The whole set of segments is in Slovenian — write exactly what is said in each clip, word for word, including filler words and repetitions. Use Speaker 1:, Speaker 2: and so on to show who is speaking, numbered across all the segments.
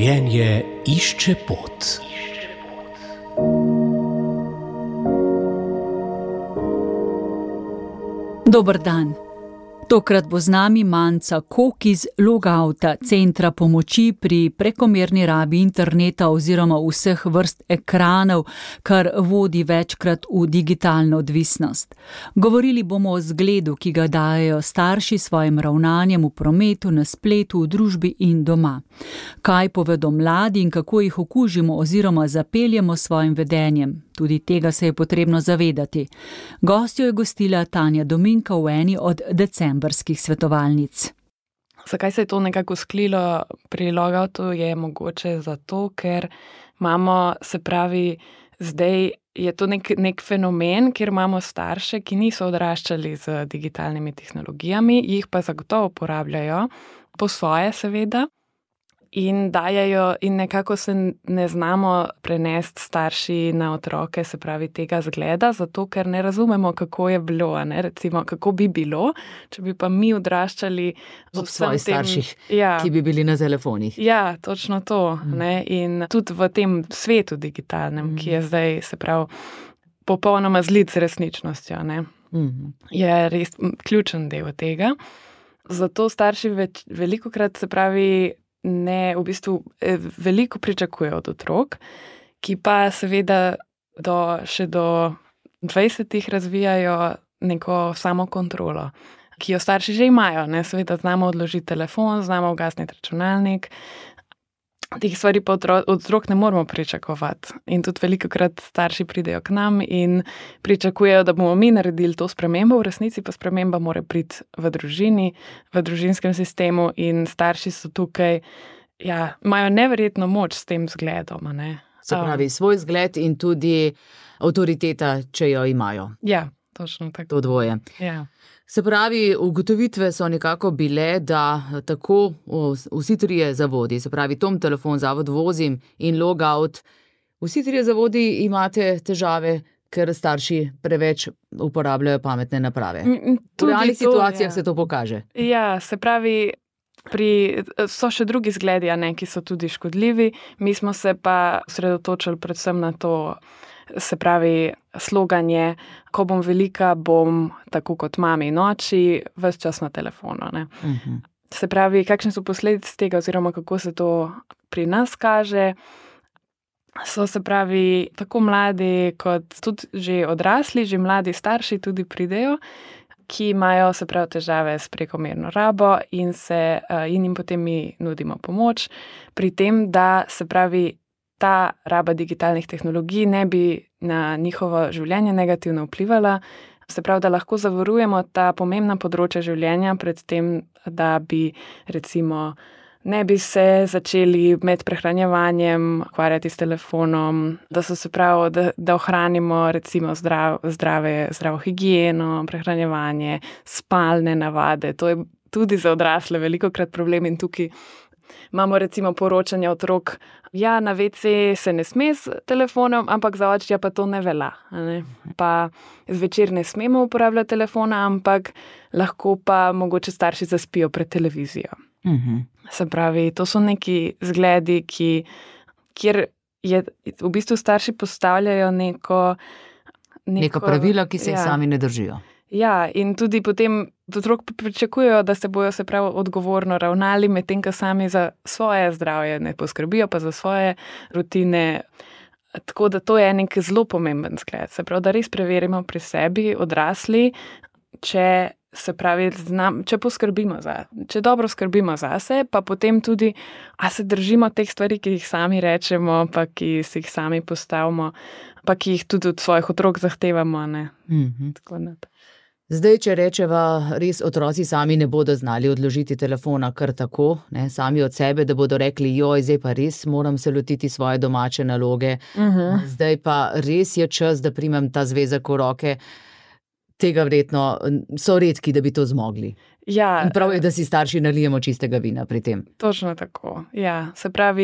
Speaker 1: Življenje išče pot.
Speaker 2: Dober dan. Tokrat bo z nami Manca Kok iz Logouta, centra pomoči pri prekomerni rabi interneta oziroma vseh vrst ekranov, kar vodi večkrat v digitalno odvisnost. Govorili bomo o zgledu, ki ga dajejo starši svojim ravnanjem v prometu, na spletu, v družbi in doma. Kaj povedo mladi in kako jih okužimo oziroma zapeljemo s svojim vedenjem. Tudi tega se je potrebno zavedati. Gostjo je gostila Tanja Dominka v eni od decembrskih svetovalnic.
Speaker 3: Zakaj se je to nekako sklilo pri Logoutu, je mogoče zato, ker imamo, se pravi, zdaj je to nek, nek fenomen, kjer imamo starše, ki niso odraščali z digitalnimi tehnologijami, jih pa zagotovo uporabljajo, po svoje seveda, in dajajo in nekako se ne znamo prenesti starši na otroke, se pravi tega zgleda, zato ker ne razumemo, kako je bilo, ne? Recimo, kako bi bilo, če bi pa mi odraščali
Speaker 4: ob svojih starših,
Speaker 3: ja,
Speaker 4: ki bi bili na telefonih.
Speaker 3: Ja, točno to. Mm. Ne? In tudi v tem svetu digitalnem, mm. ki je zdaj, se pravi, popolnoma zlit z resničnostjo, ne? Mm. Je res ključen del tega. Zato starši več, velikokrat, se pravi, ne, v bistvu veliko pričakujejo od otrok, ki pa seveda do, še do dvajsetih razvijajo neko samokontrolo, ki jo starši že imajo, ne, seveda znamo odložiti telefon, znamo ugasniti računalnik, teh stvari pa od otrok ne moramo pričakovati. In tudi velikokrat starši pridejo k nam in pričakujejo, da bomo mi naredili to spremembo, v resnici pa sprememba mora priti v družini, v družinskem sistemu in starši so tukaj, ja, imajo neverjetno moč s tem zgledom. Ne?
Speaker 4: Se pravi, svoj zgled in tudi avtoriteta, če jo imajo.
Speaker 3: Ja, točno tako.
Speaker 4: To dvoje.
Speaker 3: Ja. Se
Speaker 4: pravi, ugotovitve so nekako bile, da tako vsi trije zavodi, se pravi Tom Telefon, Zavod Vozim in Logout, vsi trije zavodi imate težave, ker starši preveč uporabljajo pametne naprave. V realnih situacijah ja. se to pokaže.
Speaker 3: Ja, se pravi, pri, so še drugi zgledi, ne, ki so tudi škodljivi. Mi smo se pa osredotočili predvsem na to, se pravi, sloganje, ko bom velika, bom tako kot mami in oči, ves čas na telefonu. Ne? Uh-huh. Se pravi, kakšne so posledice tega oziroma kako se to pri nas kaže, so, se pravi, tako mladi kot tudi že odrasli, že mladi starši tudi pridejo, ki imajo, se pravi, težave s prekomerno rabo in, se, in jim potem mi nudimo pomoč pri tem, da, se pravi, ta raba digitalnih tehnologij ne bi na njihovo življenje negativno vplivala, se pravi, da lahko zavarujemo ta pomembna področja življenja pred tem, da bi recimo ne bi se začeli med prehranjevanjem ukvarjati s telefonom, da so se pravi, da, da ohranimo recimo zdrav, zdrave, zdravo higieno, prehranjevanje, spalne navade. To je tudi za odrasle velikokrat problem in tukaj imamo recimo poročanje otrok, ja, na ve ce se ne sme s telefonom, ampak za očja pa to ne velja. Ne? Pa zvečer ne smemo uporabljati telefona, ampak lahko pa mogoče starši zaspijo pred televizijo. Uh-huh. Se pravi, to so neki zgledi, ki, kjer je, v bistvu starši postavljajo neko... Neko,
Speaker 4: neko pravilo, ki se jih
Speaker 3: ja.
Speaker 4: sami ne držijo.
Speaker 3: Ja, in tudi potem otrok pričakujejo, da se bojo se prav odgovorno ravnali, medtem ko sami za svoje zdravje ne poskrbijo, pa za svoje rutine. Tako da to je nek zelo pomemben zgled. Se pravi, da res preverimo pri sebi, odrasli, če se pravi, znam, če poskrbimo za, če dobro skrbimo zase, pa potem tudi, a se držimo teh stvari, ki jih sami rečemo, pa ki si jih sami postavimo, pa ki jih tudi od svojih otrok zahtevamo, ne. Mm-hmm. Tako da.
Speaker 4: Zdaj, če rečeva, res otroci sami ne bodo znali odložiti telefona kar tako, ne, sami od sebe, da bodo rekli, joj, zdaj pa res moram se lotiti svoje domače naloge, uh-huh. zdaj pa res je čas, da primem ta zvezek v roke. Tega verjetno so redki, da bi to zmogli.
Speaker 3: Ja,
Speaker 4: in prav je, da si starši nalijemo čistega vina pri tem.
Speaker 3: Točno tako, ja. Se pravi,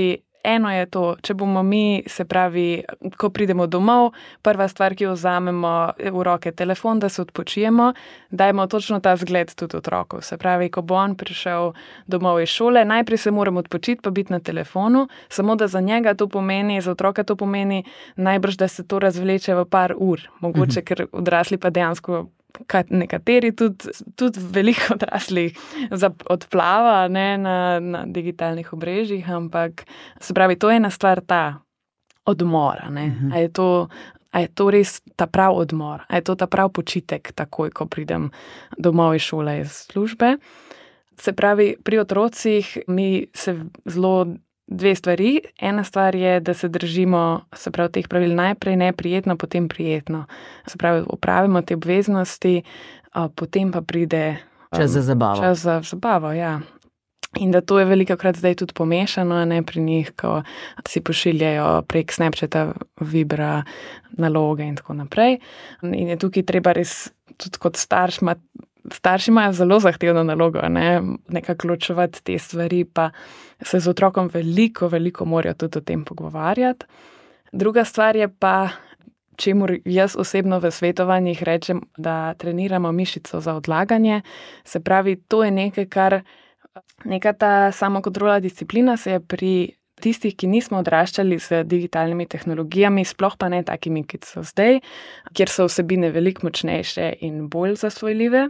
Speaker 3: eno je to, če bomo mi, se pravi, ko pridemo domov, prva stvar, ki jo vzamemo v roke telefon, da se odpočijemo, dajmo točno ta zgled tudi otroku. Se pravi, ko bo on prišel domov iz šole, najprej se moramo odpočiti, pa biti na telefonu, samo da za njega to pomeni, za otroka to pomeni najbrž, da se to razvleče v par ur. Mogoče, mhm. ker odrasli pa dejansko nekateri, tudi, tudi veliko odraslih odplava, ne, na, na digitalnih obrežjih, ampak se pravi, to je ena stvar ta odmora. Ne. Uh-huh. A je to, a je to res ta prav odmor? A je to ta prav počitek takoj, ko pridem domov iz šole, iz službe? Se pravi, pri otrocih mi se zelo dve stvari. Ena stvar je, da se držimo, se pravi, teh pravil najprej neprijetno, potem prijetno. Se pravi, opravimo te obveznosti, potem pa pride
Speaker 4: čas za zabavo.
Speaker 3: Čas za zabavo, ja. In da to je velikokrat zdaj tudi pomešano, ne, pri njih, ko si pošiljajo prek Snapchata, Vibra, naloge in tako naprej. In je tukaj treba res tudi kot starš imati. Starši imajo zelo zahtevno nalogo, ne? Nekako ločevati te stvari, pa se z otrokom veliko, veliko morajo tudi o tem pogovarjati. Druga stvar je pa, čemur jaz osebno v svetovanjih rečem, da treniramo mišico za odlaganje. Se pravi, to je nekaj, kar neka ta samokontrola, disciplina se je pri tistih, ki nismo odraščali z digitalnimi tehnologijami, sploh pa ne takimi, ki so zdaj, kjer so vsebine veliko močnejše in bolj zasvojljive.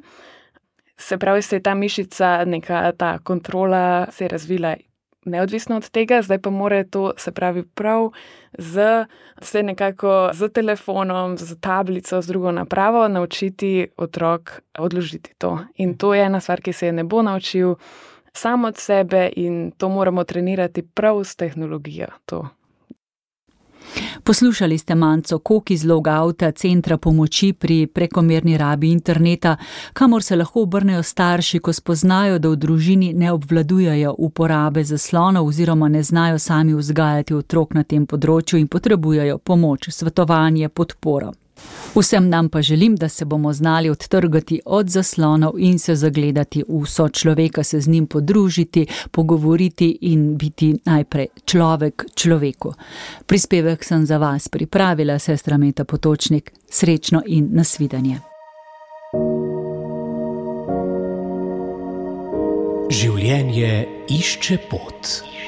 Speaker 3: Se pravi, se je ta mišica, neka ta kontrola se je razvila neodvisno od tega, zdaj pa mora to, se pravi, prav z, se nekako z telefonom, z tablico, z drugo napravo naučiti otrok odložiti to. In to je ena stvar, ki se je ne bo naučil sam od sebe in to moramo trenirati prav s tehnologijo. To.
Speaker 2: Poslušali ste Manco Kok iz Logouta, centra pomoči pri prekomerni rabi interneta, kamor se lahko obrnejo starši, ko spoznajo, da v družini ne obvladujejo uporabe zaslonov oziroma ne znajo sami vzgajati otrok na tem področju in potrebujejo pomoč, svetovanje, podporo. Vsem nam pa želim, da se bomo znali odtrgati od zaslonov in se zagledati v sočloveka, se z njim podružiti, pogovoriti in biti najprej človek človeku. Prispevek sem za vas pripravila sestra Meta Potočnik. Srečno in nasvidenje.
Speaker 1: Življenje išče pot.